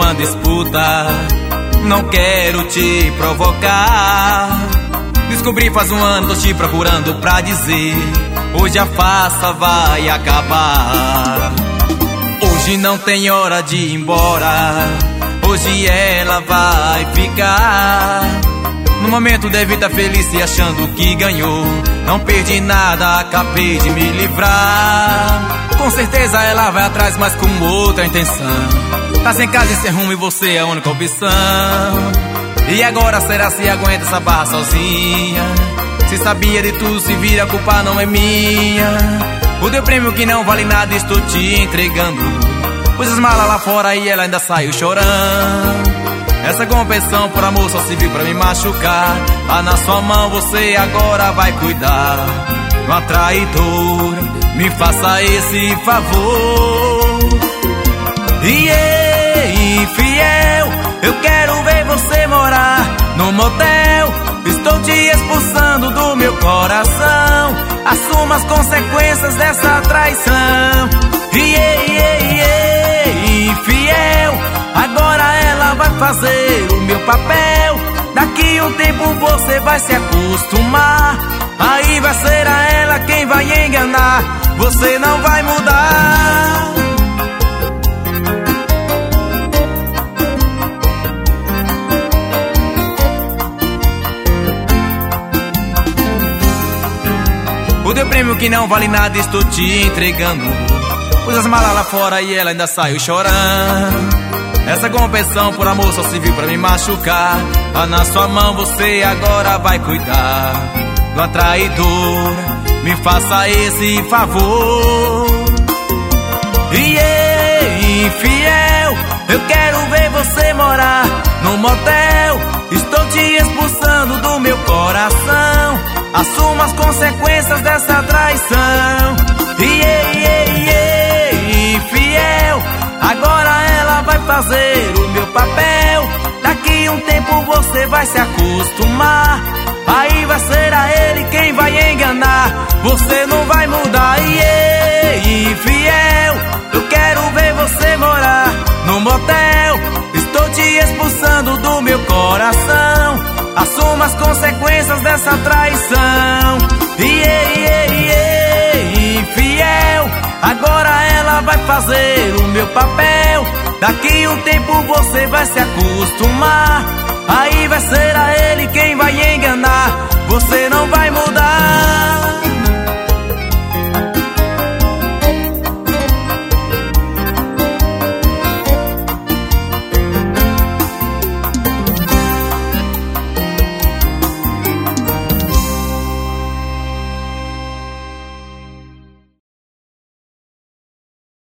uma disputa, não quero te provocar. Descobri faz um ano, tô te procurando pra dizer: hoje a farsa vai acabar. Hoje não tem hora de ir embora, hoje ela vai ficar. No momento deve estar feliz se achando que ganhou. Não perdi nada, acabei de me livrar. Com certeza ela vai atrás, mas com outra intenção. Tá sem casa e sem rumo e você é a única opção. E agora será se aguenta essa barra sozinha? Se sabia de tudo, se vira, a culpa não é minha. O teu prêmio que não vale nada estou te entregando. Pus as malas lá fora e ela ainda saiu chorando. Essa competição por amor só serviu pra me machucar. Tá na sua mão, você agora vai cuidar. Uma traidora, me faça esse favor. E infiel, eu quero ver você morar no motel. Estou te expulsando do meu coração. Assuma as consequências dessa traição. Infiel, agora ela vai fazer o meu papel. Daqui um tempo você vai se acostumar. Aí vai ser a ela quem vai enganar. Você não vai mudar. O teu prêmio que não vale nada estou te entregando. Pus as malas lá fora e ela ainda saiu chorando. Essa competição por amor só serviu pra me machucar. Tá na sua mão, você agora vai cuidar. Uma traidora, me faça esse favor. Infiel, eu quero ver você morar no motel. Estou te expulsando do meu coração. Assuma as consequências dessa traição. Infiel, agora ela vai fazer o meu papel. Daqui um tempo você vai se acostumar. Aí vai ser a ele quem vai enganar. Você não vai mudar. Infiel, eu quero ver você morar no motel. Estou te expulsando do meu coração. Assuma as consequências dessa traição. Infiel, agora ela vai fazer o meu papel. Daqui um tempo você vai se acostumar. Aí vai ser a ele quem vai enganar. Você não vai mudar.